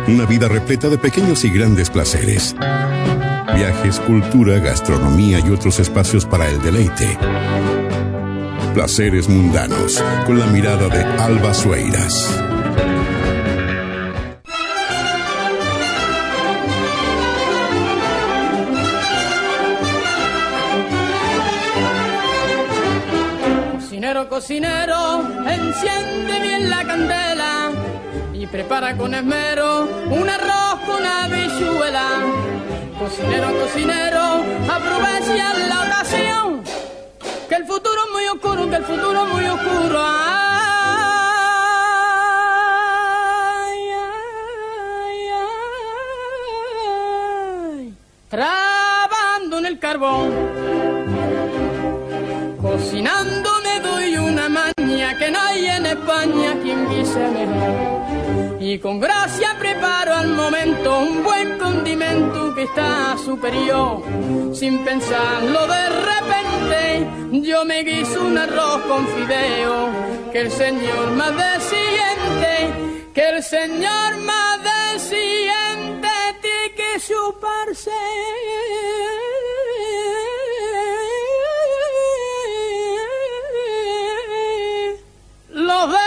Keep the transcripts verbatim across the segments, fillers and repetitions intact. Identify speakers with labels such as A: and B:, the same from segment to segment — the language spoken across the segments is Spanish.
A: Una vida repleta de pequeños y grandes placeres. Viajes, cultura, gastronomía y otros espacios para el deleite. Placeres mundanos, con la mirada de Alba Sueiras.
B: Cocinero, cocinero, enciende bien la candela y prepara con esmero un arroz con habichuela. Cocinero, cocinero, aprovecha la ocasión, que el futuro es muy oscuro, que el futuro es muy oscuro. Ay, ay, ay, trabando en el carbón, cocinando me doy una maña que no hay en España quien guise mejor. Y con gracia preparo al momento un buen condimento que está superior. Sin pensarlo de repente, yo me guiso un arroz con fideo. Que el señor más del siguiente, que el señor más del siguiente tiene que chuparse. Los dedos.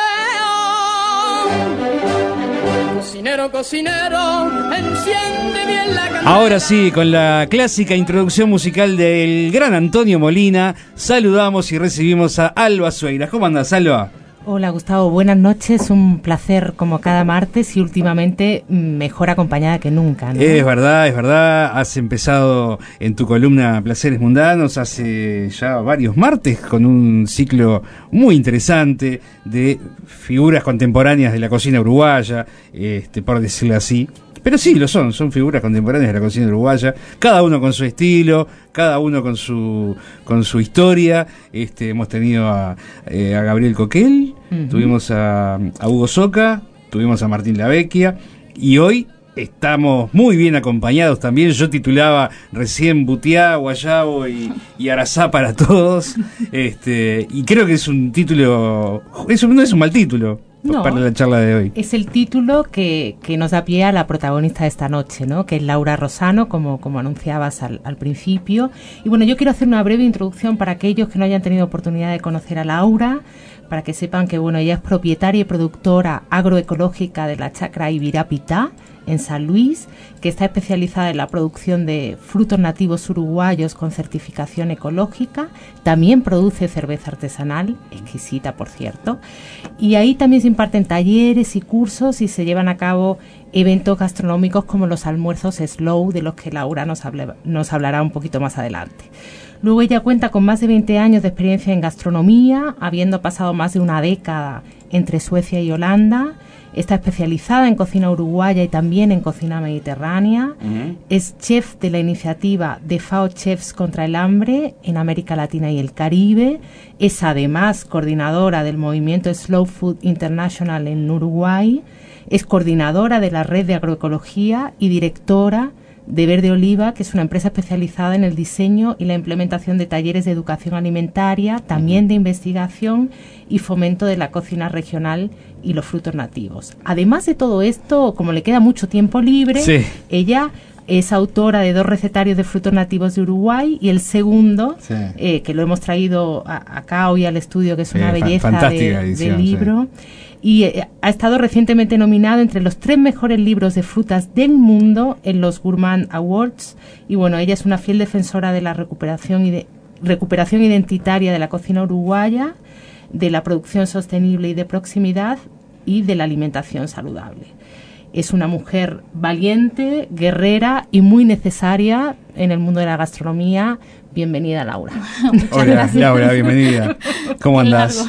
B: Cocinero, cocinero, enciende bien la candela.
C: Ahora sí, con la clásica introducción musical del gran Antonio Molina, saludamos y recibimos a Alba Sueiras. ¿Cómo andas, Alba?
D: Hola, Gustavo, buenas noches, un placer como cada martes y últimamente mejor acompañada que nunca, ¿no?
C: Es verdad, es verdad, has empezado en tu columna Placeres Mundanos hace ya varios martes con un ciclo muy interesante de figuras contemporáneas de la cocina uruguaya, este, por decirlo así. Pero sí, lo son, son figuras contemporáneas de la cocina uruguaya, cada uno con su estilo, cada uno con su con su historia. Este, hemos tenido a, eh, a Gabriel Coquel, uh-huh. tuvimos a, a Hugo Soca, tuvimos a Martín Lavecchia, y hoy estamos muy bien acompañados también. Yo titulaba recién Butiá, Guayabo y, y Arazá para todos, este, y creo que es un título, eso no es un mal título. No, para la charla de hoy.
D: Es el título que, que nos da pie a la protagonista de esta noche, ¿no? Que es Laura Rosano, como, como anunciabas al, al principio. Y bueno, yo quiero hacer una breve introducción para aquellos que no hayan tenido oportunidad de conocer a Laura, para que sepan que bueno, ella es propietaria y productora agroecológica de la Chacra Ibirapitá, en San Luis, que está especializada en la producción de frutos nativos uruguayos con certificación ecológica. También produce cerveza artesanal, exquisita por cierto, y ahí también se imparten talleres y cursos y se llevan a cabo eventos gastronómicos como los almuerzos Slow, de los que Laura nos, hable, nos hablará un poquito más adelante. Luego ella cuenta con más de veinte años de experiencia en gastronomía, habiendo pasado más de una década entre Suecia y Holanda. Está especializada en cocina uruguaya y también en cocina mediterránea. Uh-huh. Es chef de la iniciativa de F A O Chefs contra el Hambre en América Latina y el Caribe. Es además coordinadora del movimiento Slow Food International en Uruguay. Es coordinadora de la red de agroecología y directora de Verde Oliva, que es una empresa especializada en el diseño y la implementación de talleres de educación alimentaria, también de investigación y fomento de la cocina regional y los frutos nativos. Además de todo esto, como le queda mucho tiempo libre, sí. ella es autora de dos recetarios de frutos nativos de Uruguay y el segundo, sí. eh, que lo hemos traído a, acá hoy al estudio, que es una sí, belleza de, edición, de libro. Sí. Y eh, ha estado recientemente nominado entre los tres mejores libros de frutas del mundo en los Gourmand Awards. Y bueno, ella es una fiel defensora de la recuperación, y de, recuperación identitaria de la cocina uruguaya, de la producción sostenible y de proximidad y de la alimentación saludable. Es una mujer valiente, guerrera y muy necesaria en el mundo de la gastronomía. Bienvenida, Laura.
C: Hola, gracias. Laura, bienvenida. ¿Cómo andás?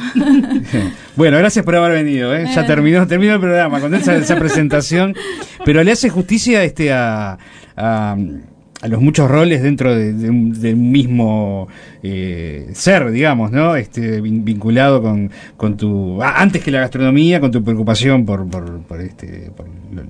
C: Bueno, gracias por haber venido, ¿eh? Ya terminó, terminó el programa con esa, esa presentación, pero le hace justicia este a, a, a los muchos roles dentro de, de, un, de un mismo eh, ser, digamos, ¿no? Este vinculado con, con tu antes que la gastronomía, con tu preocupación por por, por este por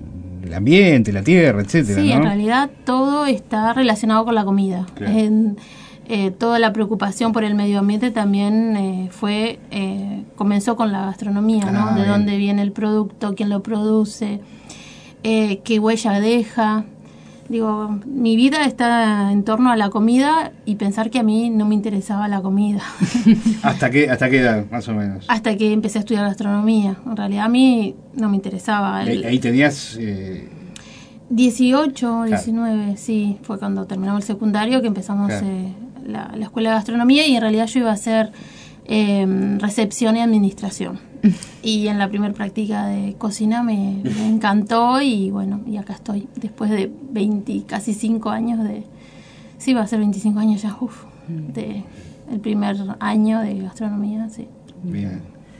C: el ambiente, la tierra, etcétera.
E: Sí,
C: ¿no?
E: En realidad todo está relacionado con la comida.
C: Claro.
E: En, eh, toda la preocupación por el medio ambiente también eh, fue eh, comenzó con la gastronomía, ¿no? Ah, de bien. Dónde viene el producto, quién lo produce. eh, qué huella deja. Digo, mi vida está en torno a la comida y pensar que a mí no me interesaba la comida.
C: ¿Hasta qué, hasta qué edad, más o menos?
E: Hasta que empecé a estudiar gastronomía. En realidad a mí no me interesaba.
C: Ahí, ahí tenías... Eh...
E: dieciocho, diecinueve, claro. Sí. Fue cuando terminamos el secundario que empezamos claro. eh, la, la escuela de gastronomía y en realidad yo iba a hacer eh, recepción y administración. Y en la primera práctica de cocina me, me encantó y bueno, y acá estoy. Después de veinte, casi cinco años de... Sí, va a ser veinticinco años ya, uff, de el primer año de gastronomía, sí.
C: Bien.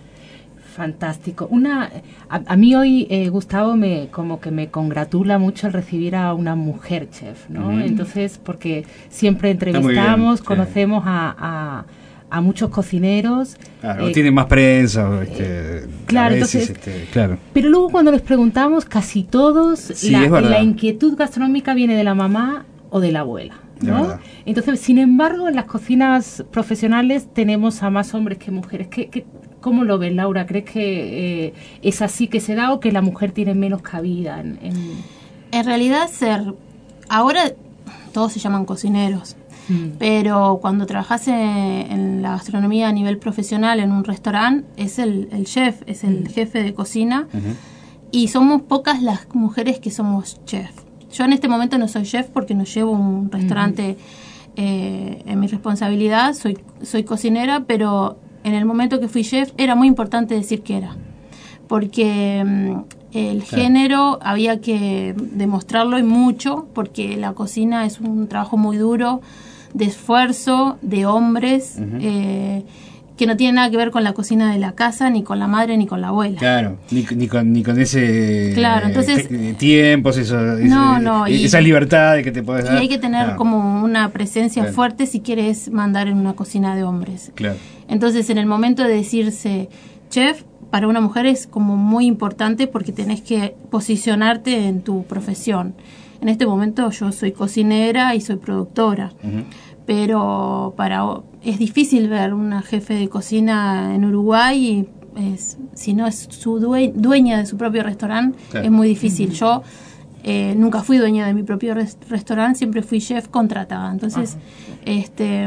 D: Fantástico. Una, a, a mí hoy, eh, Gustavo, me como que me congratula mucho el recibir a una mujer chef, ¿no? Uh-huh. Entonces, porque siempre entrevistamos, bien, conocemos sí. a, a, a muchos cocineros.
C: Claro, eh, tienen más prensa. Este,
D: eh, claro,
C: veces,
D: entonces,
C: este, claro.
D: Pero luego cuando les preguntamos, casi todos,
C: sí,
D: la, la inquietud gastronómica viene de la mamá o de la abuela, ¿no? Entonces, sin embargo, en las cocinas profesionales tenemos a más hombres que mujeres. ¿Qué, qué, ¿Cómo lo ves, Laura? ¿Crees que eh, es así que se da o que la mujer tiene menos cabida? En, en...
E: en realidad, ser ahora todos se llaman cocineros, mm. pero cuando trabajas en, en la gastronomía a nivel profesional en un restaurante, es el, el chef, es el mm. jefe de cocina, uh-huh. y somos pocas las mujeres que somos chef. Yo en este momento no soy chef porque no llevo un restaurante uh-huh. eh, en mi responsabilidad, soy, soy cocinera, pero... En el momento que fui chef era muy importante decir que era, porque um, el claro. género había que demostrarlo y mucho, porque la cocina es un trabajo muy duro, de esfuerzo, de hombres, uh-huh. eh, que no tiene nada que ver con la cocina de la casa, ni con la madre, ni con la abuela.
C: Claro, ni, ni, con, ni con ese
E: claro, entonces,
C: eh, tiempos, eso,
E: no,
C: ese,
E: no,
C: esa
E: y,
C: libertad de que te puedes dar.
E: Y hay que tener
C: claro.
E: como una presencia
C: claro.
E: fuerte si quieres mandar en una cocina de hombres.
C: Claro.
E: Entonces, en el momento de decirse chef, para una mujer es como muy importante porque tenés que posicionarte en tu profesión. En este momento yo soy cocinera y soy productora. Uh-huh. Pero para es difícil ver una jefe de cocina en Uruguay y es, si no es su due, dueña de su propio restaurante, claro. es muy difícil. Uh-huh. Yo eh, nunca fui dueña de mi propio res, restaurante, siempre fui chef contratada. Entonces, uh-huh. este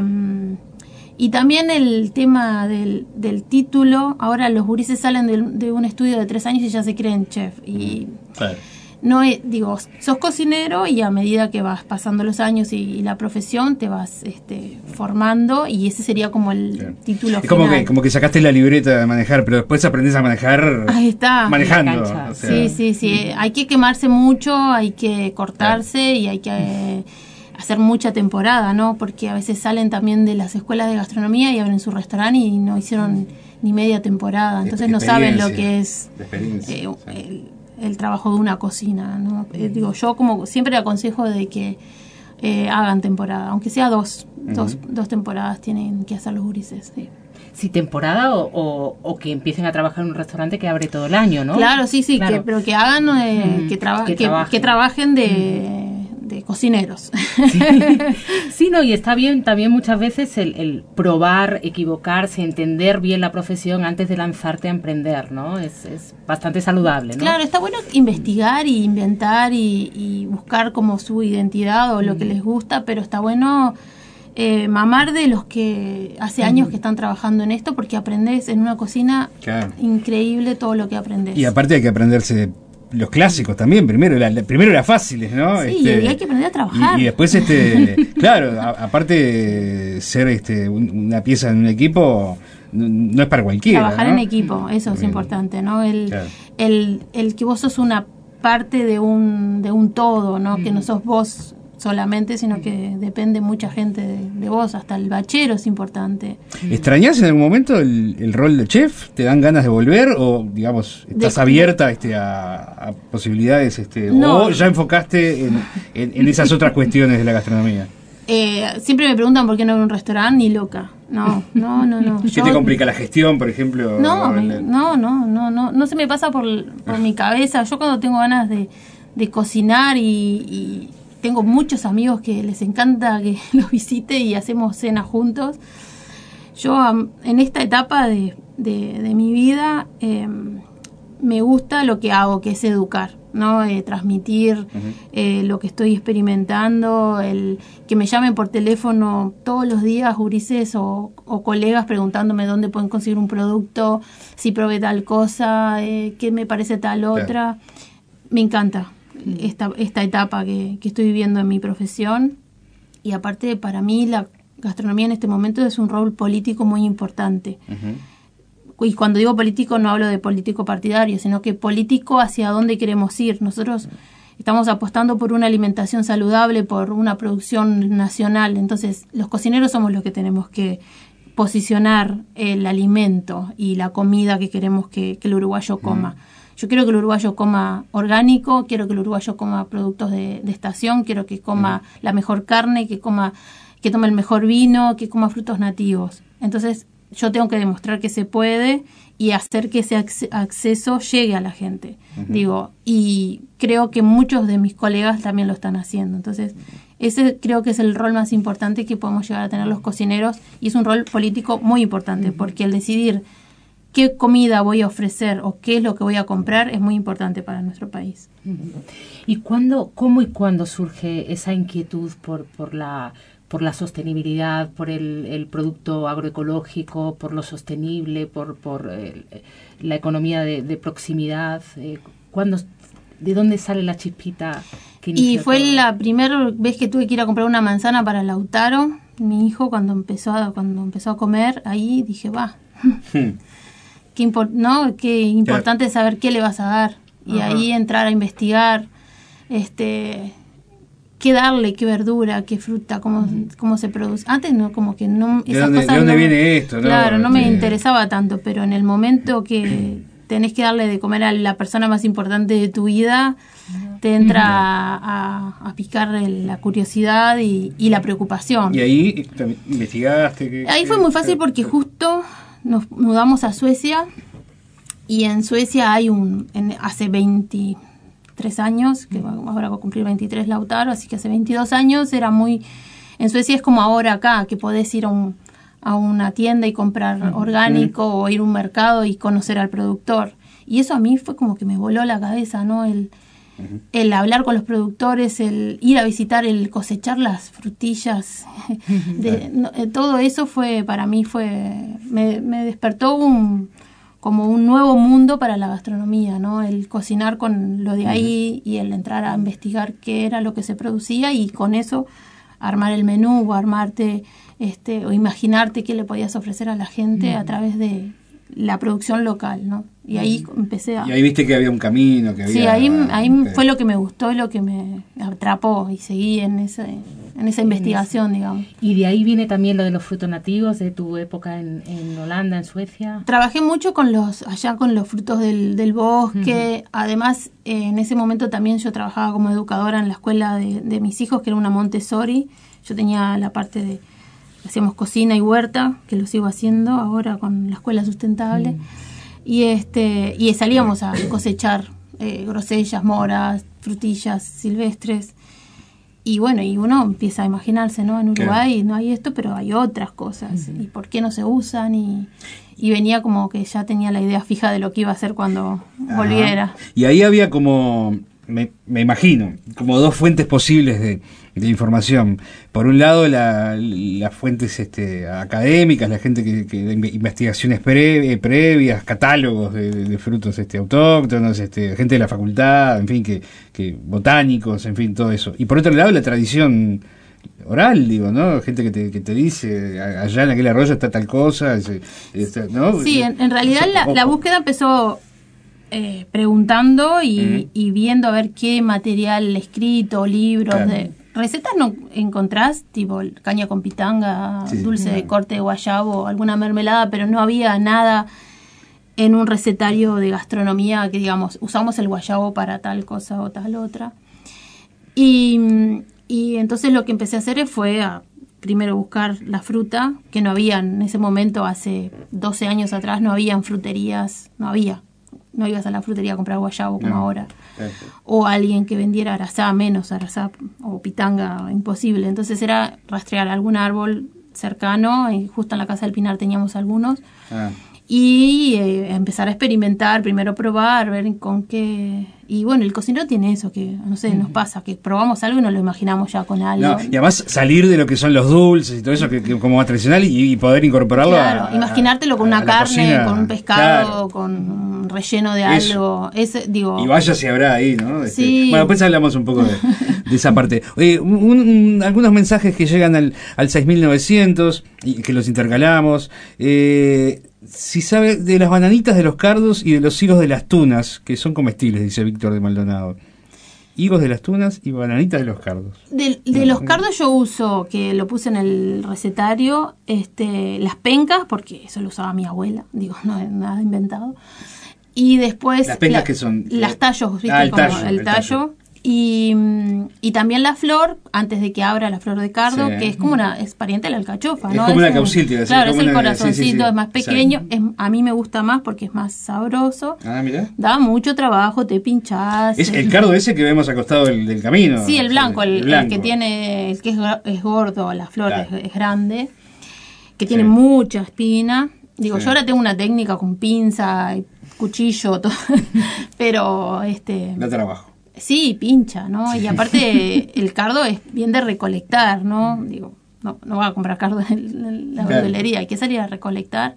E: y también el tema del, del título, ahora los gurises salen de, de un estudio de tres años y ya se creen chef. Y claro. no es, digo, sos cocinero y a medida que vas pasando los años y, y la profesión te vas este, formando y ese sería como el claro. título
C: es como final. Que, como que sacaste la libreta de manejar, pero después aprendés a manejar
E: Ahí está.
C: manejando.
E: O sea, sí, sí, sí. Hay que quemarse mucho, hay que cortarse claro. y hay que... Eh, hacer mucha temporada, ¿no? Porque a veces salen también de las escuelas de gastronomía y abren su restaurante y no hicieron ni media temporada, entonces no saben lo que es eh, sí. el, el trabajo de una cocina, ¿no? Eh, digo, yo como siempre aconsejo de que eh, hagan temporada, aunque sea dos, uh-huh. dos, dos temporadas tienen que hacer los gurises, sí.
D: Sí, temporada o, o, o que empiecen a trabajar en un restaurante que abre todo el año, ¿no?
E: Claro, sí, sí, claro. Que, pero que hagan, eh, mm, que, traba, que, que, trabajen. que trabajen de... Mm. de cocineros.
D: Sí. sí, no, y está bien también muchas veces el, el probar, equivocarse, entender bien la profesión antes de lanzarte a emprender, ¿no? Es, es bastante saludable, ¿no?
E: Claro, está bueno investigar y inventar y, y buscar como su identidad o lo mm. que les gusta, pero está bueno eh, mamar de los que hace años mm. que están trabajando en esto porque aprendes en una cocina claro. increíble todo lo que aprendes.
C: Y aparte hay que aprenderse los clásicos también, primero la, la, primero las fáciles, ¿no?
E: Sí,
C: este,
E: y hay que aprender a trabajar.
C: Y, y después, este claro, a, aparte ser este un, una pieza en un equipo no, no es para cualquiera.
E: Trabajar
C: ¿no?
E: en equipo, eso es importante, ¿no? El, claro. el, el que vos sos una parte de un, de un todo, ¿no? Mm. Que no sos vos solamente, sino que depende mucha gente de, de vos, hasta el bachero es importante.
C: ¿Extrañás en algún momento el, el rol de chef? ¿Te dan ganas de volver o, digamos, estás de, abierta este, a, a posibilidades este, no. o ya enfocaste en, en, en esas otras cuestiones de la gastronomía?
E: Eh, siempre me preguntan por qué no en un restaurante, ni loca. No, no, no, no.
C: ¿Qué Yo, te complica la gestión, por ejemplo?
E: No, me, no, no, no, no, no se me pasa por, por mi cabeza. Yo cuando tengo ganas de, de cocinar y... y tengo muchos amigos que les encanta que los visite y hacemos cenas juntos. Yo um, en esta etapa de, de, de mi vida eh, me gusta lo que hago, que es educar. ¿no? Eh, transmitir uh-huh. eh, lo que estoy experimentando, el que me llamen por teléfono todos los días gurises o, o colegas preguntándome dónde pueden conseguir un producto, si probé tal cosa, eh, qué me parece tal otra. Claro. Me encanta esta, esta etapa que, que estoy viviendo en mi profesión, y aparte para mí la gastronomía en este momento es un rol político muy importante. Uh-huh. Y cuando digo político no hablo de político partidario, sino que político hacia dónde queremos ir. Nosotros estamos apostando por una alimentación saludable, por una producción nacional. Entonces, los cocineros somos los que tenemos que posicionar el alimento y la comida que queremos que, que el uruguayo coma. Uh-huh. Yo quiero que el uruguayo coma orgánico, quiero que el uruguayo coma productos de, de estación, quiero que coma uh-huh. la mejor carne, que coma... que tome el mejor vino, que coma frutos nativos. Entonces, yo tengo que demostrar que se puede y hacer que ese ac- acceso llegue a la gente. Uh-huh. Digo, y creo que muchos de mis colegas también lo están haciendo. Entonces, ese creo que es el rol más importante que podemos llegar a tener los cocineros, y es un rol político muy importante, uh-huh. porque el decidir qué comida voy a ofrecer o qué es lo que voy a comprar es muy importante para nuestro país.
D: Uh-huh. ¿Y cuándo, cómo y cuándo surge esa inquietud por, por la... por la sostenibilidad, por el, el producto agroecológico, por lo sostenible, por, por eh, la economía de, de proximidad? Eh, ¿cuándo, ¿De dónde sale la chispita que inició
E: Y fue
D: todo?
E: La primera vez que tuve que ir a comprar una manzana para Lautaro, mi hijo, cuando empezó a, cuando empezó a comer, ahí dije, va, qué, impor- ¿no? qué importante es saber qué le vas a dar. Y Ajá. ahí entrar a investigar, este... qué darle, qué verdura, qué fruta, cómo, uh-huh. cómo se produce. Antes no, como que no...
C: ¿De dónde, ¿de dónde
E: no,
C: viene esto? ¿no?
E: Claro, no
C: sí.
E: me interesaba tanto, pero en el momento que tenés que darle de comer a la persona más importante de tu vida, te entra uh-huh. a, a, a picar el, la curiosidad y, y la preocupación.
C: ¿Y ahí investigaste? ¿Qué,
E: ahí
C: qué,
E: fue muy fácil qué, porque justo nos mudamos a Suecia, y en Suecia hay un... En, hace veintitrés años, que ahora va a cumplir veintitrés Lautaro, así que hace veintidós años era muy... En Suecia es como ahora acá, que podés ir a, un, a una tienda y comprar uh-huh. orgánico, uh-huh. o ir a un mercado y conocer al productor. Y eso a mí fue como que me voló la cabeza, ¿no? El, uh-huh. el hablar con los productores, el ir a visitar, el cosechar las frutillas. Uh-huh. de, no, todo eso fue, para mí fue... Me, me despertó un... como un nuevo mundo para la gastronomía, ¿no? El cocinar con lo de ahí uh-huh. y el entrar a investigar qué era lo que se producía, y con eso armar el menú o armarte este o imaginarte qué le podías ofrecer a la gente uh-huh. a través de la producción local, ¿no? Y ahí empecé a...
C: Y ahí viste que había un camino, que había...
E: Sí, ahí, ahí okay. fue lo que me gustó y lo que me atrapó, y seguí en ese... en esa investigación, digamos.
D: ¿Y de ahí viene también lo de los frutos nativos de tu época en, en Holanda, en Suecia?
E: Trabajé mucho con los allá con los frutos del, del bosque. Uh-huh. Además, eh, en ese momento también yo trabajaba como educadora en la escuela de, de mis hijos, que era una Montessori. Yo tenía la parte de... hacíamos cocina y huerta, que lo sigo haciendo ahora con la escuela sustentable. Uh-huh. Y este y salíamos a cosechar eh, grosellas, moras, frutillas silvestres. Y bueno, y uno empieza a imaginarse, ¿no? En Uruguay claro. no hay esto, pero hay otras cosas. Uh-huh. ¿Y por qué no se usan? Y, y venía como que ya tenía la idea fija de lo que iba a hacer cuando Ajá. volviera.
C: Y ahí había como, me, me imagino, como dos fuentes posibles de, de información. Por un lado, la, las fuentes este, académicas, la gente que, que de investigaciones pre, previas, catálogos de, de, de frutos este, autóctonos, este, gente de la facultad, en fin, que, que botánicos, en fin, todo eso. Y por otro lado, la tradición oral, digo, ¿no? Gente que te, que te dice, allá en aquel arroyo está tal cosa, ese, ese, ¿no?
E: Sí, en, en realidad la, la búsqueda empezó... Eh, preguntando y, uh-huh. y viendo a ver qué material escrito, libros, claro. de recetas no encontrás, tipo caña con pitanga, sí, dulce claro. de corte de guayabo, alguna mermelada, pero no había nada en un recetario de gastronomía que digamos, usamos el guayabo para tal cosa o tal otra. Y, y entonces lo que empecé a hacer fue a primero buscar la fruta, que no había en ese momento, hace doce años atrás, no había en fruterías, no había. No ibas a la frutería a comprar guayabo como no. ahora. Eso. O alguien que vendiera arazá, menos arazá o pitanga, imposible. Entonces era rastrear algún árbol cercano, y justo en la casa del Pinar teníamos algunos, ah. y eh, empezar a experimentar, primero probar, ver con qué... Y bueno, el cocinero tiene eso, que no sé, nos pasa, que probamos algo y nos lo imaginamos ya con algo.
C: No, y además salir de lo que son los dulces y todo eso, que, que como más tradicional, y, y poder incorporarlo
E: claro,
C: a,
E: imaginártelo con
C: a,
E: una
C: a
E: carne,
C: cocina,
E: con un pescado,
C: claro,
E: con un relleno de
C: eso.
E: algo. Ese, digo,
C: y vaya si habrá ahí, ¿no? Este,
E: sí.
C: Bueno, después hablamos un poco de, de esa parte. Oye, un, un, algunos mensajes que llegan al, al seis mil novecientos y que los intercalamos. Eh, si sabe de las bananitas de los cardos y de los higos de las tunas, que son comestibles, dice Víctor de Maldonado. Higos de las tunas y bananitas de los cardos.
E: De, de los cardos yo uso, que lo puse en el recetario, este, las pencas, porque eso lo usaba mi abuela, digo, no es nada inventado. Y después...
C: ¿Las pencas
E: la,
C: que son?
E: Las tallos, ¿viste?
C: Ah, el
E: Como
C: tallo.
E: El
C: el
E: tallo.
C: tallo.
E: Y, y también la flor, antes de que abra la flor de cardo,
C: Sí.
E: que es como una, es pariente de la alcachofa,
C: Es
E: ¿no?
C: como
E: es
C: una
E: un-
C: causil, te iba a decir,
E: Claro, es
C: como
E: el
C: una-
E: corazoncito,
C: sí, sí, sí.
E: es más pequeño, es, a mí me gusta más porque es más sabroso.
C: Ah, mira.
E: Da mucho trabajo, te pinchás.
C: Es
E: eh,
C: el cardo ese que vemos acostado del, del camino.
E: Sí, el blanco, el, el
C: blanco.
E: que tiene, el que es, gra- es gordo, la flor
C: Claro.
E: es, es grande, que tiene
C: Sí.
E: mucha espina. Digo,
C: Sí.
E: yo ahora tengo una técnica con pinza, y cuchillo, todo, pero este
C: Da trabajo.
E: sí, pincha, ¿no? Y aparte el cardo es bien de recolectar, ¿no? Digo, no, no voy a comprar cardo en la
C: Claro.
E: verdulería, hay que salir a recolectar.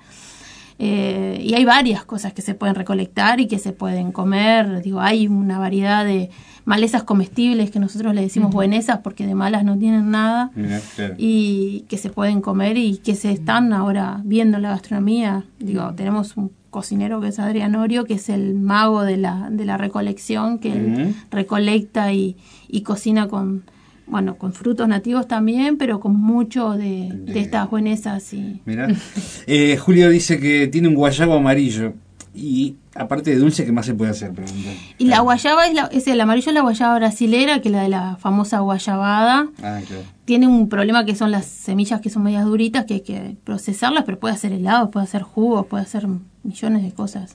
E: Eh, y hay varias cosas que se pueden recolectar y que se pueden comer. Digo, hay una variedad de malezas comestibles que nosotros le decimos buenesas porque de malas no tienen nada
C: Mira, claro.
E: y que se pueden comer y que se están ahora viendo en la gastronomía. Digo, tenemos un cocinero que es Adrián Orio, que es el mago de la, de la recolección, que él
C: Ujú.
E: recolecta y, y cocina con, bueno, con frutos nativos también, pero con mucho de,
C: De-
E: de estas buenesas y...
C: Mira. Eh, Julio dice que tiene un guayabo amarillo. Y aparte de dulce, ¿qué más se puede hacer? Pregunta.
E: Y la guayaba, es, la, es el amarillo es la guayaba brasilera, que es la de la famosa guayabada.
C: Ah, claro.
E: Tiene un problema que son las semillas que son medias duritas, que hay que procesarlas, pero puede hacer helados, puede hacer jugos, puede hacer millones de cosas.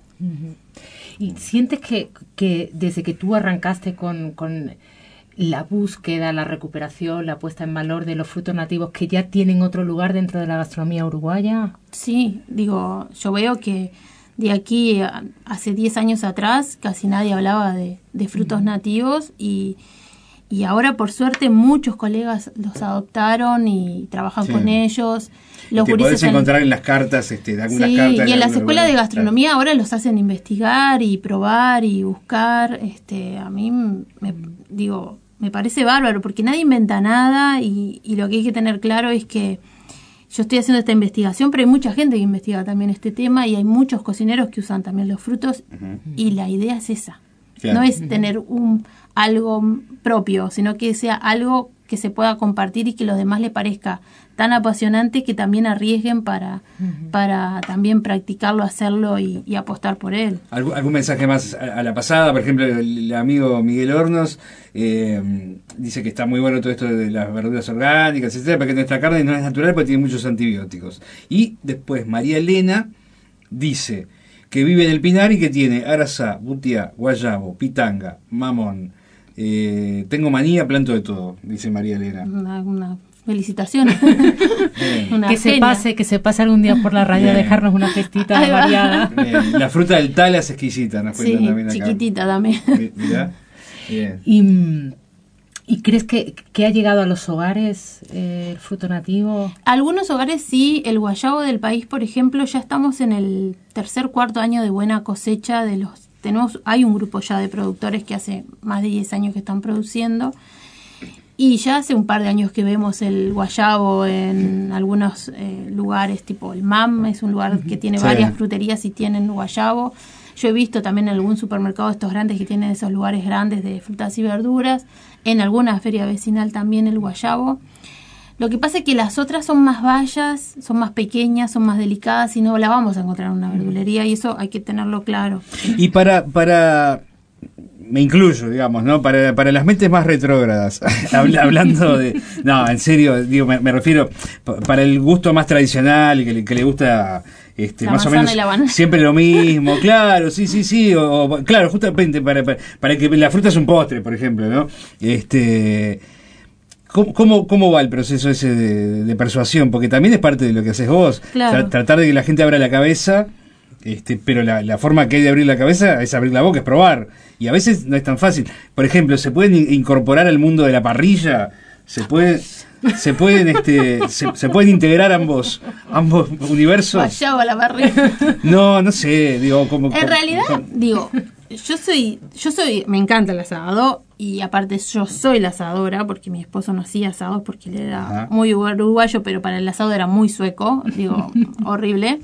D: ¿Y sientes que, que desde que tú arrancaste con, con la búsqueda, la recuperación, la puesta en valor de los frutos nativos, que ya tienen otro lugar dentro de la gastronomía uruguaya?
E: Sí, digo, yo veo que de aquí a, hace diez años atrás casi nadie hablaba de, de frutos nativos y, y ahora por suerte muchos colegas los adoptaron y trabajan
C: Sí.
E: con ellos. Los
C: Te
E: gurises
C: podés
E: en-
C: encontrar en las cartas, este, de algunas
E: Sí,
C: cartas.
E: y en las
C: algunos
E: escuelas de
C: lugares.
E: gastronomía ahora los hacen investigar y probar y buscar. Este, a mí me digo, me parece bárbaro porque nadie inventa nada y, y lo que hay que tener claro es que yo estoy haciendo esta investigación, pero hay mucha gente que investiga también este tema y hay muchos cocineros que usan también los frutos
C: Ujú.
E: y la idea es esa.
C: Claro.
E: No es tener un algo propio, sino que sea algo que se pueda compartir y que a los demás les parezca tan apasionante que también arriesguen para, para también practicarlo, hacerlo y, y apostar por él.
C: ¿Algún, algún mensaje más a, a la pasada? Por ejemplo, el, el amigo Miguel Hornos eh, dice que está muy bueno todo esto de las verduras orgánicas, etcétera, porque nuestra carne no es natural porque tiene muchos antibióticos. Y después María Elena dice que vive en el Pinar y que tiene arazá, butiá, guayabo, pitanga, mamón. Eh, tengo manía, planto de todo, dice María Elena.
E: Una, una felicitación.
C: Bien.
E: Una
D: Que se
E: genia.
D: pase, que se pase algún día por la radio a
C: Bien.
D: dejarnos una gestita
E: Ahí va.
D: variada.
C: Bien. La fruta del tala es exquisita, nos cuentan
E: Sí,
C: también acá.
E: chiquitita también.
C: Mi- Mirá. Bien.
D: ¿Y, mm, ¿y crees que, que ha llegado a los hogares eh, el fruto nativo?
E: Algunos hogares sí, el guayabo del país, por ejemplo, ya estamos en el tercer, cuarto año de buena cosecha de los... Tenemos, hay un grupo ya de productores que hace más de diez años que están produciendo y ya hace un par de años que vemos el guayabo en algunos eh, lugares, tipo el M A M es un lugar que tiene
C: Sí.
E: varias fruterías y tienen guayabo. Yo he visto también en algún supermercado estos grandes que tienen esos lugares grandes de frutas y verduras, en alguna feria vecinal también el guayabo. Lo que pasa es que las otras son más bayas, son más pequeñas, son más delicadas y no la vamos a encontrar en una verdulería y eso hay que tenerlo claro.
C: Y para, para, me incluyo, digamos, ¿no? Para, para las mentes más retrógradas, habla- hablando de, no, en serio, digo, me, me refiero, pa- para el gusto más tradicional y que le, que le gusta, este,
E: La
C: más o
E: manzana
C: menos,
E: y la banana.
C: siempre lo mismo, claro, sí, sí, sí, o, o- claro, justamente para, para, para que la fruta es un postre, por ejemplo, ¿no? Este... ¿Cómo, cómo, ¿Cómo va el proceso ese de, de persuasión? Porque también es parte de lo que haces vos.
E: Claro.
C: Tra- tratar de que la gente abra la cabeza Este, pero la, la forma que hay de abrir la cabeza es abrir la boca, es probar. Y a veces no es tan fácil. Por ejemplo, ¿se pueden in- incorporar al mundo de la parrilla? ¿Se puede, se pueden este se, se pueden integrar ambos ambos universos?
E: Guayabo a la parrilla.
C: No, no sé, digo, como...
E: En
C: como-
E: realidad,
C: como-
E: digo, yo soy, yo soy, me encanta el asado y aparte yo soy la asadora porque mi esposo no hacía asados porque él era
C: Ajá.
E: muy uruguayo, pero para el asado era muy sueco, digo, horrible.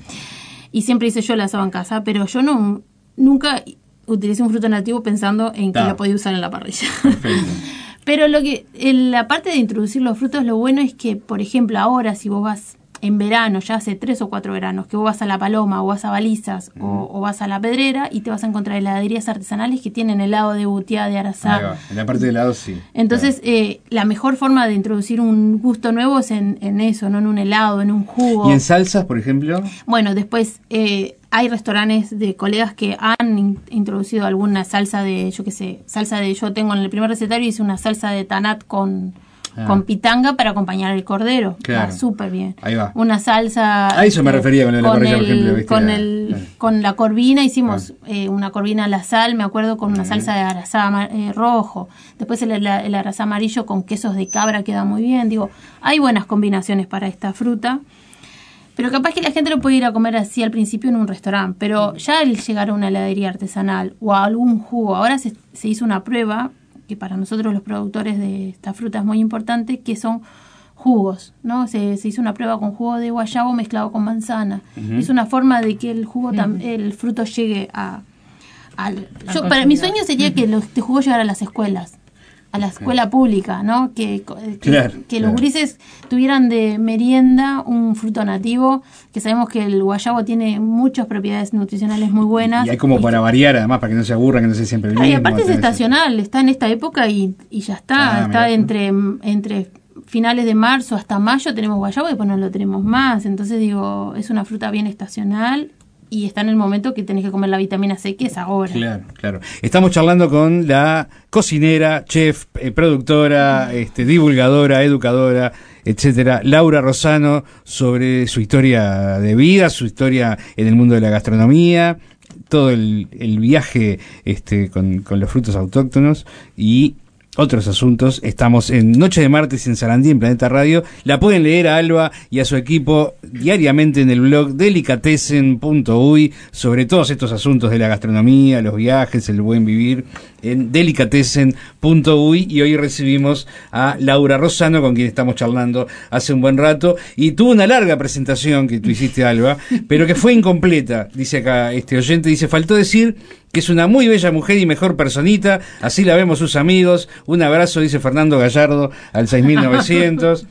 E: Y siempre hice yo el asado en casa, pero yo no nunca utilicé un fruto nativo pensando en que
C: Ah.
E: lo podía usar en la parrilla.
C: Perfecto.
E: Pero lo que, en la parte de introducir los frutos, lo bueno es que, por ejemplo, ahora si vos vas en verano, ya hace tres o cuatro veranos, que vos vas a La Paloma o vas a Balizas uh-huh. o, o vas a La Pedrera y te vas a encontrar heladerías artesanales que tienen helado de butiá, de arazá.
C: Ahí va. En la parte de helado sí.
E: Entonces, claro. eh, la mejor forma de introducir un gusto nuevo es en, en eso, no en un helado, en un jugo.
C: ¿Y en salsas, por ejemplo?
E: Bueno, después eh, hay restaurantes de colegas que han in- introducido alguna salsa de, yo qué sé, salsa de, yo tengo en el primer recetario hice una salsa de tanat con... Ah. con pitanga para acompañar el cordero.
C: Claro.
E: Va súper bien.
C: Ahí va.
E: Una salsa...
C: A eso me refería con, el,
E: con,
C: parrilla,
E: el,
C: por ejemplo, ¿viste?
E: con,
C: La,
E: el,
C: claro.
E: con la corvina hicimos ah. eh, una corvina a la sal, me acuerdo, con una uh-huh. salsa de arazá eh, rojo. Después el, el, el arazá amarillo con quesos de cabra queda muy bien. Digo, hay buenas combinaciones para esta fruta. Pero capaz que la gente lo puede ir a comer así al principio en un restaurante. Pero ya el llegar a una heladería artesanal o a algún jugo, ahora se, se hizo una prueba que para nosotros los productores de esta fruta es muy importante, que son jugos, ¿no? Se, se hizo una prueba con jugo de guayabo mezclado con manzana. Uh-huh. Es una forma de que el jugo, tam, uh-huh. el fruto llegue a... Al, yo, para mi sueño sería uh-huh. que los, este jugo llegara a las escuelas, a la escuela pública, ¿no? Que, que,
C: claro,
E: que
C: claro.
E: los grises tuvieran de merienda un fruto nativo, que sabemos que el guayabo tiene muchas propiedades nutricionales muy buenas.
C: Y hay como y para que, variar, además, para que no se aburran, que no sea siempre el mismo.
E: Y aparte es estacional, eso. Está en esta época y, y ya está. Ah, está entre, entre finales de marzo hasta mayo tenemos guayabo y después no lo tenemos más. Entonces, digo, es una fruta bien estacional. Y está en el momento que tenés que comer la vitamina C, que es ahora.
C: Claro, claro. Estamos charlando con la cocinera, chef, eh, productora, este, divulgadora, educadora, etcétera, Laura Rosano, sobre su historia de vida, su historia en el mundo de la gastronomía, todo el, el viaje este, con, con los frutos autóctonos y otros asuntos. Estamos en Noche de Martes en Sarandí, en Planeta Radio. La pueden leer a Alba y a su equipo diariamente en el blog delicatessen punto uy sobre todos estos asuntos de la gastronomía, los viajes, el buen vivir, en delicatessen punto uy. Y hoy recibimos a Laura Rosano, con quien estamos charlando hace un buen rato, y tuvo una larga presentación que tú hiciste, Alba, pero que fue incompleta, dice acá este oyente, dice, faltó decir que es una muy bella mujer y mejor personita, así la vemos sus amigos. Un abrazo, dice Fernando Gallardo, al seis mil novecientos.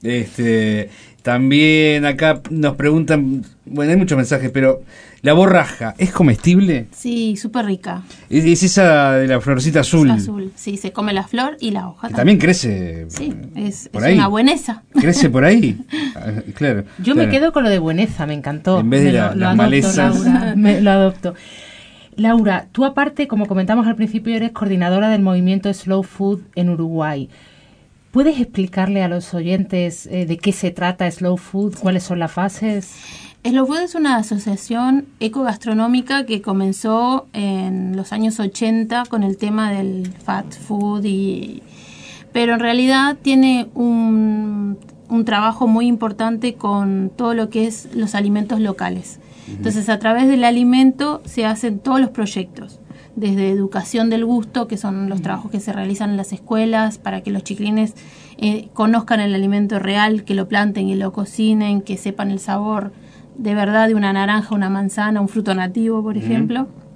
C: este, también acá nos preguntan, bueno, hay muchos mensajes, pero ¿la borraja es comestible?
E: Sí, súper rica.
C: Es, es esa de la florcita azul.
E: Es azul, sí, se come la flor y la hoja.
C: Que también crece.
E: Sí, es,
C: por
E: es
C: ahí.
E: Una bueneza.
C: Crece por ahí. Claro.
D: Yo
C: claro.
D: me quedo con lo de bueneza, me encantó.
C: En vez de
D: me
C: la,
D: lo, lo
C: las
D: adopto,
C: malezas.
D: Laura, me, lo adopto. Laura, tú aparte, como comentamos al principio, eres coordinadora del movimiento Slow Food en Uruguay. ¿Puedes explicarle a los oyentes eh, de qué se trata Slow Food? ¿Cuáles son las fases?
E: Slow Food es una asociación ecogastronómica que comenzó en los años ochenta con el tema del fast food, y, pero en realidad tiene un, un trabajo muy importante con todo lo que es los alimentos locales. Entonces, a través del alimento se hacen todos los proyectos, desde educación del gusto, que son los trabajos que se realizan en las escuelas para que los chiquilines eh, conozcan el alimento real, que lo planten y lo cocinen, que sepan el sabor de verdad de una naranja, una manzana, un fruto nativo, por ejemplo. Uh-huh.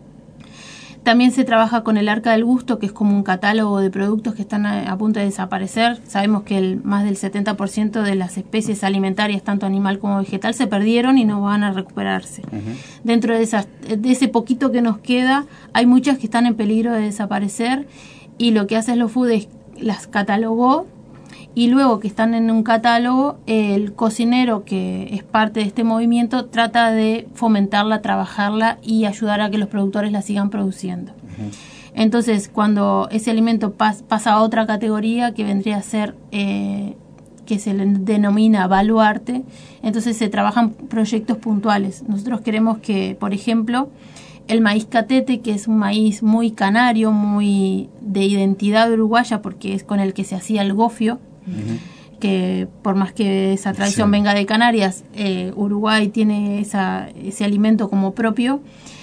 E: También se trabaja con el Arca del Gusto, que es como un catálogo de productos que están a, a punto de desaparecer. Sabemos que el, más del setenta por ciento de las especies alimentarias, tanto animal como vegetal, se perdieron y no van a recuperarse. Uh-huh. Dentro de, esas, de ese poquito que nos queda, hay muchas que están en peligro de desaparecer, y lo que hace Slow Food es las catalogó, y luego que están en un catálogo, el cocinero, que es parte de este movimiento, trata de fomentarla, trabajarla y ayudar a que los productores la sigan produciendo. Uh-huh. Entonces, cuando ese alimento pas, pasa a otra categoría, que vendría a ser eh, que se le denomina baluarte, entonces se trabajan proyectos puntuales. Nosotros queremos que, por ejemplo, el maíz catete, que es un maíz muy canario, muy de identidad uruguaya, porque es con el que se hacía el gofio, uh-huh. que por más que esa tradición sí. venga de Canarias, eh, Uruguay tiene esa, ese alimento como propio,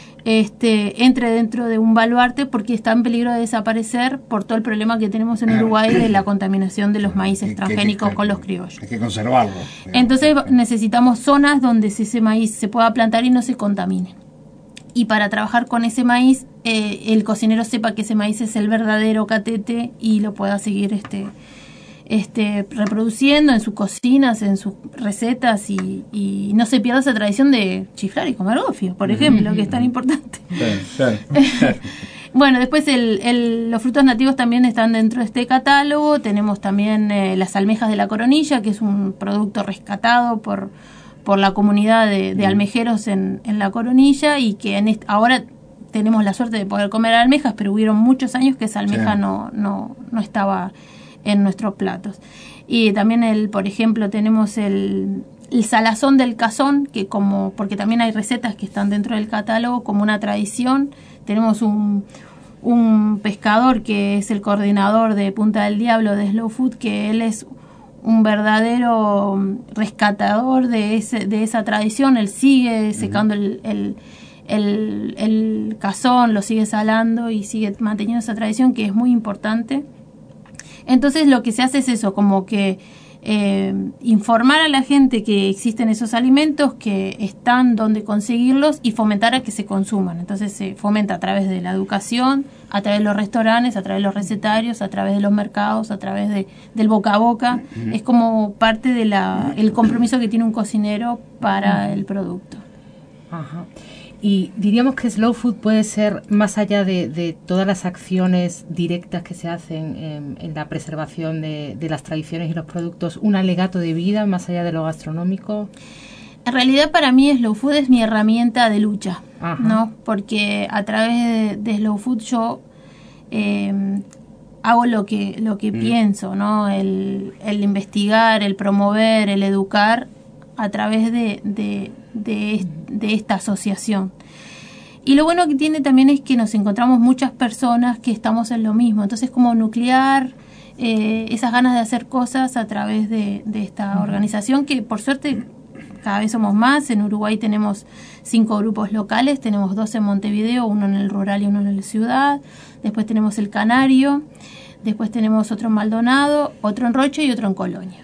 E: este, entre dentro de un baluarte porque está en peligro de desaparecer por todo el problema que tenemos en Uruguay de la contaminación de los maíces transgénicos con los criollos.
C: Hay que conservarlo.
E: Entonces necesitamos zonas donde ese maíz se pueda plantar y no se contamine. Y para trabajar con ese maíz, eh, el cocinero sepa que ese maíz es el verdadero catete y lo pueda seguir este, este, reproduciendo en sus cocinas, en sus recetas y, y no se pierda esa tradición de chiflar y comer gofio, por ejemplo, que es tan importante.
C: Claro, claro, claro.
E: Bueno, después el, el, los frutos nativos también están dentro de este catálogo. Tenemos también eh, las almejas de la Coronilla, que es un producto rescatado por... por la comunidad de, de almejeros en, en la Coronilla y que en est- ahora tenemos la suerte de poder comer almejas, pero hubieron muchos años que esa almeja sí. no, no, no estaba en nuestros platos. Y también, el por ejemplo, tenemos el, el salazón del cazón, que como porque también hay recetas que están dentro del catálogo como una tradición. Tenemos un, un pescador que es el coordinador de Punta del Diablo de Slow Food, que él es un verdadero rescatador de ese de esa tradición. Él sigue secando el, el, el, el cazón, lo sigue salando y sigue manteniendo esa tradición que es muy importante. Entonces lo que se hace es eso, como que eh, informar a la gente que existen esos alimentos, que están donde conseguirlos y fomentar a que se consuman. Entonces se fomenta a través de la educación, a través de los restaurantes, a través de los recetarios, a través de los mercados, a través de, del boca a boca. Uh-huh. Es como parte de la el compromiso que tiene un cocinero para uh-huh. el producto.
D: Ajá. Y diríamos que Slow Food puede ser, más allá de, de todas las acciones directas que se hacen en, en la preservación de, de las tradiciones y los productos, un alegato de vida más allá de lo gastronómico.
E: En realidad para mí Slow Food es mi herramienta de lucha, Ajá. ¿no? Porque a través de, de Slow Food yo eh, hago lo que lo que mm. pienso, ¿no? El, el investigar, el promover, el educar a través de, de, de, de esta asociación. Y lo bueno que tiene también es que nos encontramos muchas personas que estamos en lo mismo. Entonces, como nuclear eh, esas ganas de hacer cosas a través de, de esta organización, que por suerte cada vez somos más. En Uruguay tenemos cinco grupos locales, tenemos dos en Montevideo, uno en el rural y uno en la ciudad. Después tenemos el Canario, después tenemos otro en Maldonado, otro en Rocha y otro en Colonia.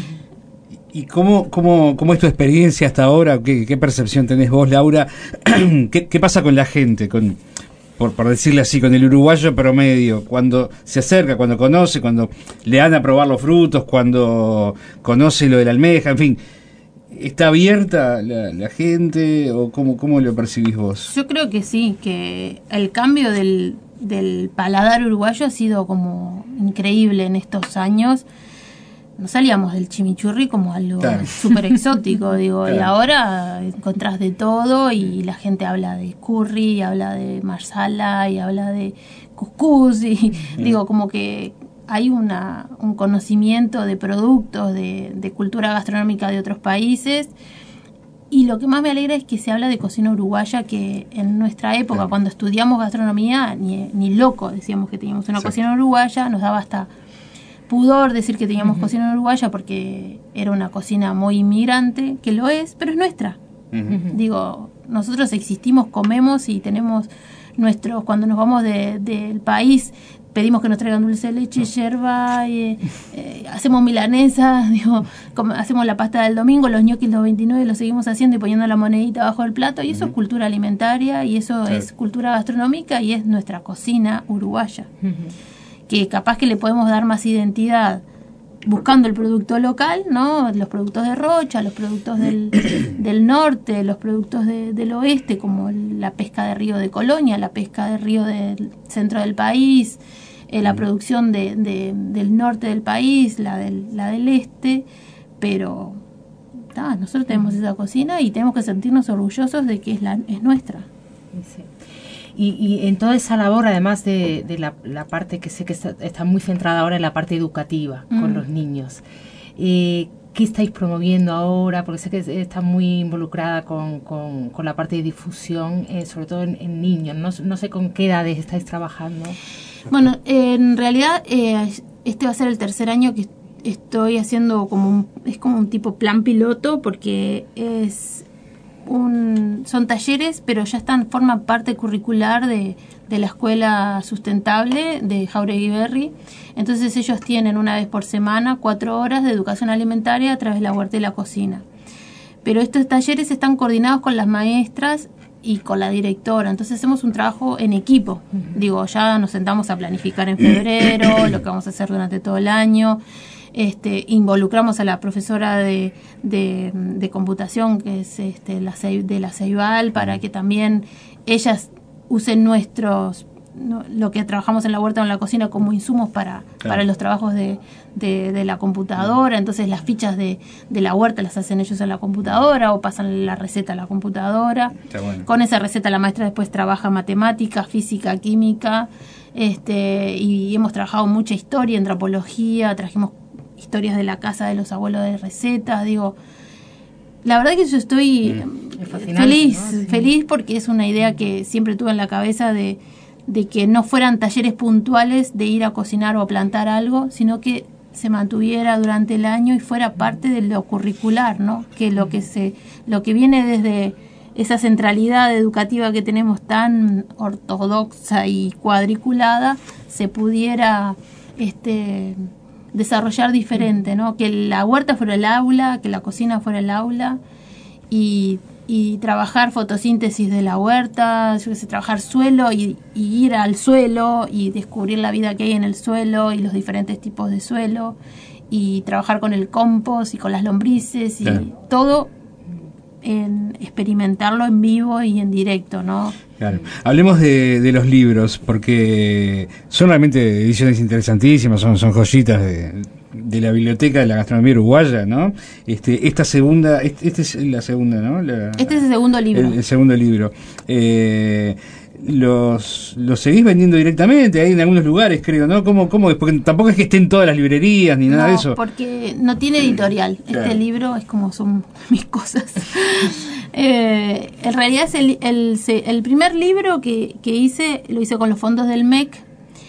C: ¿Y cómo, cómo, cómo es tu experiencia hasta ahora? ¿Qué, qué percepción tenés vos, Laura? ¿Qué, qué pasa con la gente, con por, por decirle así, con el uruguayo promedio, cuando se acerca, cuando conoce, cuando le dan a probar los frutos, cuando conoce lo de la almeja, en fin? ¿Está abierta la, la gente o cómo, cómo lo percibís vos?
E: Yo creo que sí, que el cambio del, del paladar uruguayo ha sido como increíble en estos años. No salíamos del chimichurri como algo claro. súper exótico, digo, claro. y ahora encontrás de todo y la gente habla de curry, y habla de marsala y habla de cuscús y mm. digo, como que hay una un conocimiento de productos, de, de cultura gastronómica de otros países. Y lo que más me alegra es que se habla de cocina uruguaya, que en nuestra época, claro. cuando estudiamos gastronomía, ni, ni loco decíamos que teníamos una sí. cocina uruguaya, nos daba hasta pudor decir que teníamos uh-huh. cocina uruguaya porque era una cocina muy inmigrante, que lo es, pero es nuestra. Uh-huh. Digo, nosotros existimos, comemos y tenemos nuestros, cuando nos vamos de, del país, pedimos que nos traigan dulce de leche, yerba, y, eh, hacemos milanesa, digo, como, hacemos la pasta del domingo, los ñoquis los veintinueve los seguimos haciendo y poniendo la monedita abajo del plato, y eso uh-huh. es cultura alimentaria, y eso sí. es cultura gastronómica, y es nuestra cocina uruguaya. Uh-huh. Que capaz que le podemos dar más identidad buscando el producto local, ¿no? Los productos de Rocha, los productos del, del norte, los productos de, del oeste, como la pesca de río de Colonia, la pesca de río del centro del país, eh, la producción de, de, del norte del país, la del, la del este, pero ah, nosotros tenemos esa cocina y tenemos que sentirnos orgullosos de que es, la, es nuestra.
D: Sí. Y, y en toda esa labor, además de, de la, la parte que sé que está, está muy centrada ahora en la parte educativa mm. con los niños, Eh, ¿Qué estáis promoviendo ahora? Porque sé que está muy involucrada con, con, con la parte de difusión, eh, sobre todo en, en niños. No, no sé con qué edades estáis trabajando.
E: Bueno, eh, en realidad eh, este va a ser el tercer año que estoy haciendo como un, es como un tipo plan piloto, porque es un, son talleres, pero ya están, forman parte curricular de, de la Escuela Sustentable de Jauregui Berry. Entonces ellos tienen una vez por semana cuatro horas de educación alimentaria a través de la huerta y la cocina. Pero estos talleres están coordinados con las maestras y con la directora, entonces hacemos un trabajo en equipo. Uh-huh. Digo, ya nos sentamos a planificar en febrero lo que vamos a hacer durante todo el año. Este, involucramos a la profesora de, de, de computación, que es este, la, de la Ceibal, para que también ellas usen nuestros, no, lo que trabajamos en la huerta o en la cocina como insumos para, claro. para los trabajos de, de, de la computadora. Entonces las fichas de, de la huerta las hacen ellos en la computadora o pasan la receta a la computadora. Bueno. Con esa receta la maestra después trabaja matemática, física, química, este, y hemos trabajado mucha historia, antropología, trajimos historias de la casa de los abuelos de recetas. Digo, la verdad que yo estoy mm, feliz, ¿no? Sí. Feliz porque es una idea que siempre tuve en la cabeza de, de que no fueran talleres puntuales de ir a cocinar o a plantar algo, sino que se mantuviera durante el año y fuera parte de lo curricular, ¿no? Que lo que se, lo que viene desde esa centralidad educativa que tenemos tan ortodoxa y cuadriculada se pudiera este desarrollar diferente, ¿no? Que la huerta fuera el aula, que la cocina fuera el aula y, y trabajar fotosíntesis de la huerta, yo qué sé, trabajar suelo y, y ir al suelo y descubrir la vida que hay en el suelo y los diferentes tipos de suelo y trabajar con el compost y con las lombrices y claro. todo en experimentarlo en vivo y en directo, ¿no?
C: Claro. Hablemos de, de los libros, porque son realmente ediciones interesantísimas, son, son joyitas de, de la biblioteca de la gastronomía uruguaya, ¿no? Este, esta segunda, este, este es la segunda, ¿no? La,
E: este es el segundo libro.
C: El, el segundo libro. Eh, los los seguís vendiendo directamente ahí en algunos lugares, creo, ¿no? ¿Cómo, cómo es? Porque tampoco es que estén todas las librerías ni nada
E: no,
C: de eso.
E: Porque no tiene editorial. Claro. Este libro es como son mis cosas. eh, en realidad es el, el, el primer libro que, que hice, lo hice con los fondos del M E C.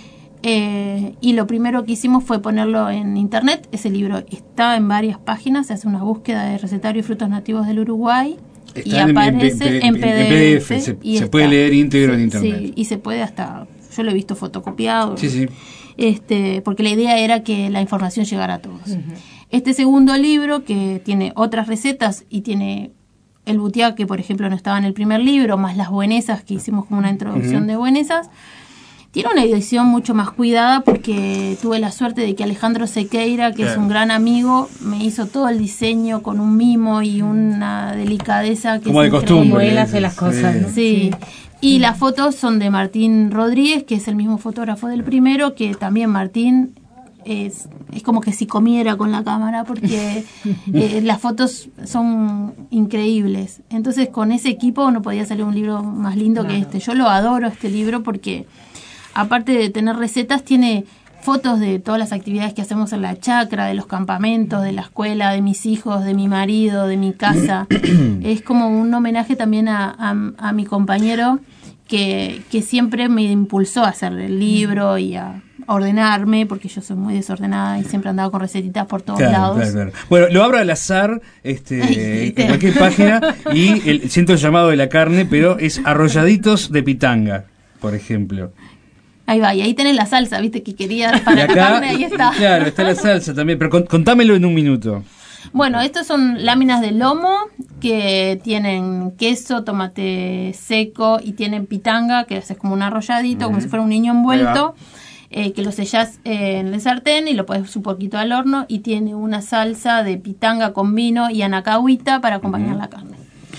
E: Eh, y lo primero que hicimos fue ponerlo en internet. Ese libro está en varias páginas, se hace una búsqueda de recetario y frutos nativos del Uruguay.
C: Está
E: y
C: en,
E: aparece en, en, en P D F, en P D F
C: se,
E: y
C: se puede leer íntegro en internet.
E: Sí, y se puede hasta, yo lo he visto fotocopiado.
C: Sí, sí.
E: Este, porque la idea era que la información llegara a todos. Uh-huh. Este segundo libro, que tiene otras recetas y tiene el butiá, que por ejemplo no estaba en el primer libro, más las buenesas, que hicimos como una introducción uh-huh. de buenesas, tiene una edición mucho más cuidada porque tuve la suerte de que Alejandro Sequeira, que claro. es un gran amigo, me hizo todo el diseño con un mimo y una delicadeza que
C: como
E: es
C: de costumbre.
D: Como él hace las cosas, ¿no?
E: Sí. sí. Y las fotos son de Martín Rodríguez, que es el mismo fotógrafo del primero, que también Martín es, es como que si comiera con la cámara porque eh, las fotos son increíbles. Entonces con ese equipo no podía salir un libro más lindo claro. que este. Yo lo adoro este libro porque aparte de tener recetas, tiene fotos de todas las actividades que hacemos en la chacra, de los campamentos, de la escuela, de mis hijos, de mi marido, de mi casa. Es como un homenaje también a, a, a mi compañero que, que siempre me impulsó a hacer el libro y a ordenarme, porque yo soy muy desordenada y siempre andaba con recetitas por todos
C: claro,
E: lados.
C: Claro, claro. Bueno, lo abro al azar este, en cualquier página y el, siento el llamado de la carne, pero es arrolladitos de pitanga, por ejemplo.
E: Ahí va, y ahí tenés la salsa, viste, que quería para
C: acá,
E: la carne, ahí está.
C: Claro, está la salsa también, pero contámelo en un minuto.
E: Bueno, estos son láminas de lomo que tienen queso, tomate seco y tienen pitanga, que haces como un arrolladito, mm. como si fuera un niño envuelto, eh, que lo sellás eh, en el sartén y lo pones un poquito al horno y tiene una salsa de pitanga con vino y anacahuita para acompañar mm. la carne.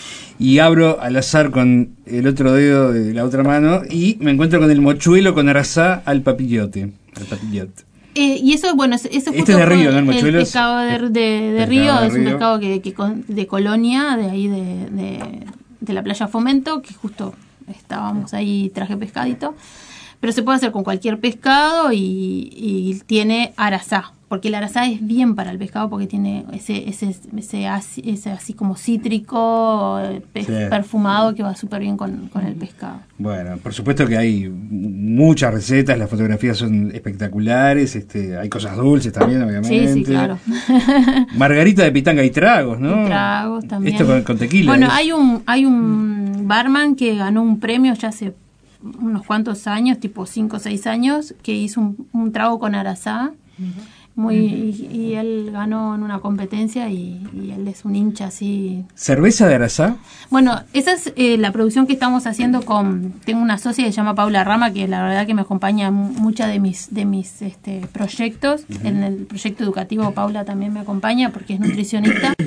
C: Y abro al azar con el otro dedo de la otra mano y me encuentro con el mochuelo con arazá al papillote. Al papillote.
E: Eh, y eso, bueno, eso
C: este es de río, ¿no? El mochuelo
E: el pescado de, de, de, de río, de es río. Un pescado que, que de Colonia, de ahí de, de, de la playa Fomento, que justo estábamos ahí, traje pescadito. Pero se puede hacer con cualquier pescado y, y tiene arazá, porque el arazá es bien para el pescado porque tiene ese ese ese, ese, ese así como cítrico, pe-
C: Sí.
E: perfumado que va súper bien con, con el pescado.
C: Bueno, por supuesto que hay muchas recetas, las fotografías son espectaculares, este, hay cosas dulces también, obviamente.
E: Sí, sí, claro.
C: Margarita de pitanga y tragos, ¿no?
E: Y tragos también.
C: Esto con, con tequila.
E: Bueno,
C: es-
E: hay un hay un barman que ganó un premio ya hace unos cuantos años, tipo cinco o seis años, que hizo un, un trago con arazá. Muy, y, y él ganó en una competencia y, y él es un hincha así.
C: ¿Cerveza de arazá?
E: Bueno, esa es eh, la producción que estamos haciendo con... Tengo una socia que se llama Paula Rama, que la verdad que me acompaña en muchas de mis de mis este, proyectos. Uh-huh. En el proyecto educativo Paula también me acompaña porque es nutricionista.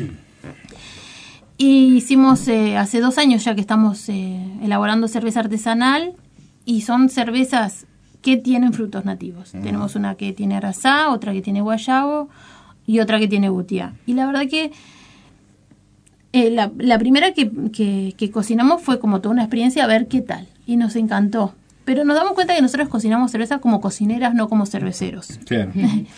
E: Y hicimos eh, hace dos años ya que estamos eh, elaborando cerveza artesanal y son cervezas que tienen frutos nativos. Uh-huh. Tenemos una que tiene arazá, otra que tiene guayabo y otra que tiene butiá. Y la verdad que eh, la, la primera que, que, que cocinamos fue como toda una experiencia a ver qué tal. Y nos encantó. Pero nos damos cuenta que nosotros cocinamos cerveza como cocineras, no como cerveceros.
C: Claro.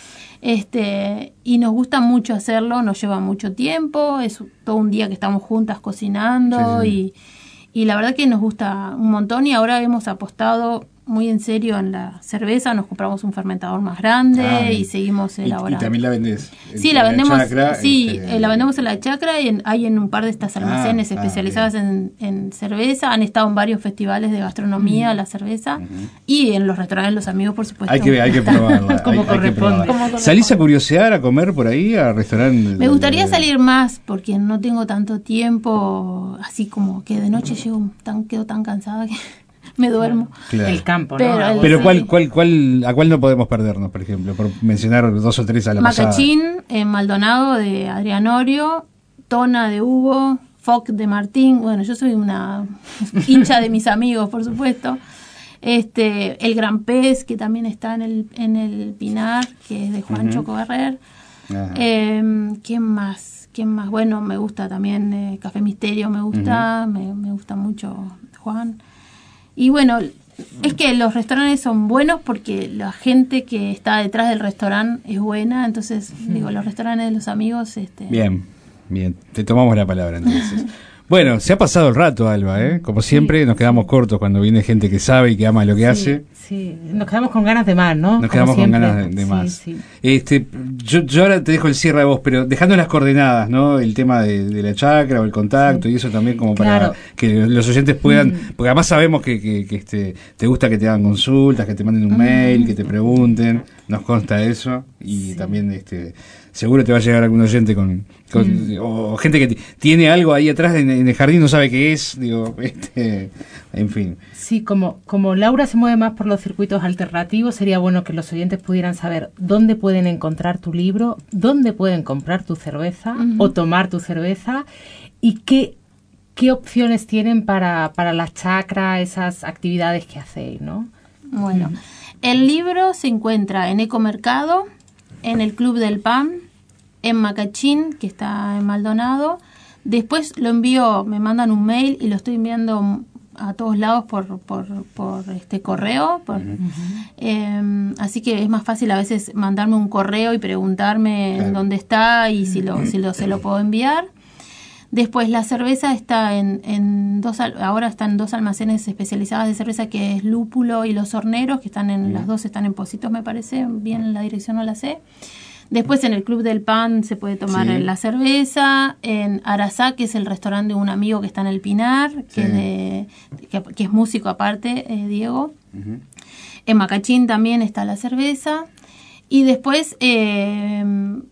E: Este, y nos gusta mucho hacerlo, nos lleva mucho tiempo, es todo un día que estamos juntas cocinando. Sí, sí. Y, y la verdad que nos gusta un montón y ahora hemos apostado muy en serio en la cerveza, nos compramos un fermentador más grande ah, y seguimos elaborando.
C: ¿Y, y también la vendés?
E: Sí, la vendemos,
C: la chacra,
E: sí,
C: este,
E: eh, la vendemos en la chacra y en, hay en un par de estas almacenes ah, especializadas ah, en, en cerveza, han estado en varios festivales de gastronomía, mm. la cerveza, uh-huh. y en los restaurantes Los Amigos, por supuesto.
C: Hay que, hay que probarla.
E: Como
C: hay,
E: corresponde.
C: Hay que probar. ¿Salís a curiosear, a comer por ahí, a restaurantes?
E: Me gustaría salir más porque no tengo tanto tiempo, así como que de noche llego tan, quedo tan cansada que... me duermo.
D: Claro. El campo, ¿no?
E: Pero, el,
C: Pero
E: sí.
C: ¿cuál, cuál, cuál, ¿a cuál no podemos perdernos, por ejemplo? Por mencionar dos o tres a la pasada.
E: Macachín, en Maldonado, de Adrián Orio, Tona de Hugo, Foc de Martín. Bueno, yo soy una hincha de mis amigos, por supuesto. Este, el Gran Pez, que también está en el, en el Pinar, que es de Juancho uh-huh. Cobarrer. Eh, ¿Quién más? ¿Quién más? Bueno, me gusta también eh, Café Misterio, me gusta, uh-huh. me, me gusta mucho Juan. Y bueno, es que los restaurantes son buenos porque la gente que está detrás del restaurante es buena, entonces uh-huh. digo, los restaurantes de Los Amigos... Este...
C: Bien, bien, te tomamos la palabra entonces. Bueno, se ha pasado el rato, Alba, ¿eh? Como siempre, sí, nos quedamos sí. cortos cuando viene gente que sabe y que ama lo que
D: sí,
C: hace.
D: Sí, nos quedamos con ganas de más, ¿no?
C: Nos
D: Como
C: quedamos
D: siempre.
C: con ganas de, de más.
D: Sí, sí.
C: Este, yo, yo ahora te dejo el cierre a vos, pero dejando las coordenadas, ¿no? El tema de, de la chacra o el contacto sí. y eso también como
D: claro.
C: para que los oyentes puedan, mm. porque además sabemos que, que, que este, te gusta que te hagan consultas, que te manden un mm. mail, que te pregunten, nos consta eso y sí. también este seguro te va a llegar algún oyente con, con mm. o gente que t- tiene algo ahí atrás en, en el jardín, no sabe qué es, digo, este, en fin.
D: Sí, como, como Laura se mueve más por los circuitos alternativos, sería bueno que los oyentes pudieran saber dónde pueden encontrar tu libro, dónde pueden comprar tu cerveza uh-huh. o tomar tu cerveza y qué, qué opciones tienen para, para la chacra, esas actividades que hacéis, ¿no?
E: Bueno, uh-huh. el libro se encuentra en Ecomercado, en el Club del Pan, en Macachín, que está en Maldonado. Después lo envío, me mandan un mail y lo estoy enviando a todos lados por por, por este correo. Por, uh-huh. eh, así que es más fácil a veces mandarme un correo y preguntarme claro. dónde está y si lo si lo se lo puedo enviar. Después la cerveza está en, en dos, ahora están dos almacenes especializados de cerveza, que es Lúpulo y Los Horneros, que están en, uh-huh. las dos están en Positos, me parece, bien la dirección no la sé. Después en el Club del Pan se puede tomar sí. la cerveza, en Arazá, que es el restaurante de un amigo que está en el Pinar, que, sí. es, de, que, que es músico aparte, eh, Diego. Uh-huh. En Macachín también está la cerveza. Y después... Eh,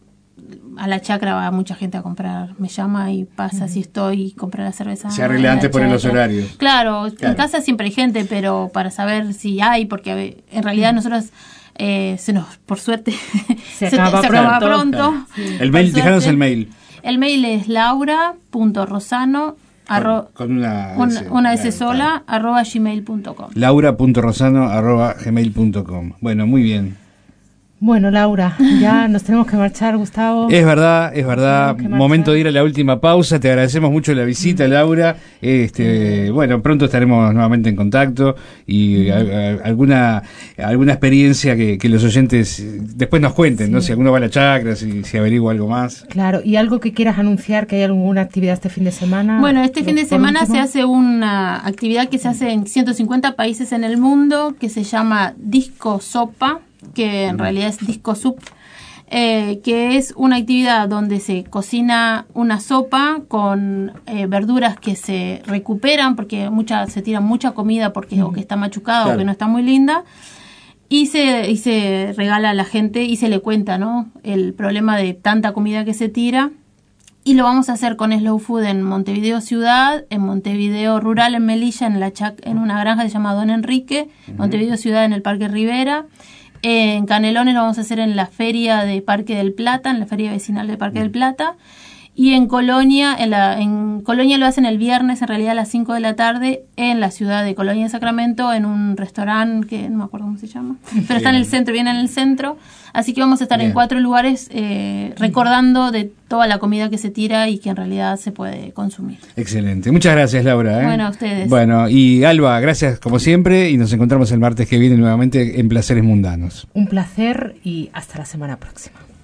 E: a la chacra va mucha gente a comprar, me llama y pasa uh-huh. si estoy y compra la cerveza.
C: Se arregla antes por los horarios.
E: Claro, claro, en casa siempre hay gente, pero para saber si hay, porque en realidad nosotros eh, se nos, por suerte,
D: se, se acaba, se pronto. acaba pronto. Claro.
E: Sí.
C: El mail, déjanos el mail.
E: El mail es laura punto rosano Arro,
C: con, con una,
E: una,
C: S,
E: una S sola, arroba gmail punto com.
C: laura punto rosano arroba gmail punto com. Bueno, muy bien.
D: Bueno, Laura, ya nos tenemos que marchar, Gustavo.
C: Es verdad, es verdad. Momento de ir a la última pausa. Te agradecemos mucho la visita, Laura. Este, bueno, pronto estaremos nuevamente en contacto y a, a, alguna alguna experiencia que, que los oyentes después nos cuenten, sí. ¿no? Si alguno va a la chacra, si, si averigua algo más.
D: Claro, y algo que quieras anunciar, que hay alguna actividad este fin de semana.
E: Bueno, este fin de semana último. se hace una actividad que se hace en ciento cincuenta países en el mundo, que se llama Disco Sopa, que en realidad es Disco Soup, eh, que es una actividad donde se cocina una sopa con eh, verduras que se recuperan, porque mucha, se tira mucha comida porque mm. o que está machucada claro. o que no está muy linda, y se, y se regala a la gente y se le cuenta, ¿no?, el problema de tanta comida que se tira. Y lo vamos a hacer con Slow Food en Montevideo Ciudad, en Montevideo Rural, en Melilla, en la Chac- en una granja que se llama Don Enrique, uh-huh. Montevideo Ciudad en el Parque Rivera. En Canelones lo vamos a hacer en la feria de Parque del Plata, en la feria vecinal de Parque del Plata. Y en Colonia, en, la, en Colonia lo hacen el viernes, en realidad a las cinco de la tarde, en la ciudad de Colonia de Sacramento, en un restaurante que no me acuerdo cómo se llama, pero está en el centro, bien en el centro. Así que vamos a estar bien. en cuatro lugares eh, recordando de toda la comida que se tira y que en realidad se puede consumir.
C: Excelente. Muchas gracias, Laura. ¿eh?
E: Bueno, a ustedes.
C: Bueno, y Alba, gracias como siempre y nos encontramos el martes que viene nuevamente en Placeres Mundanos.
D: Un placer y hasta la semana próxima.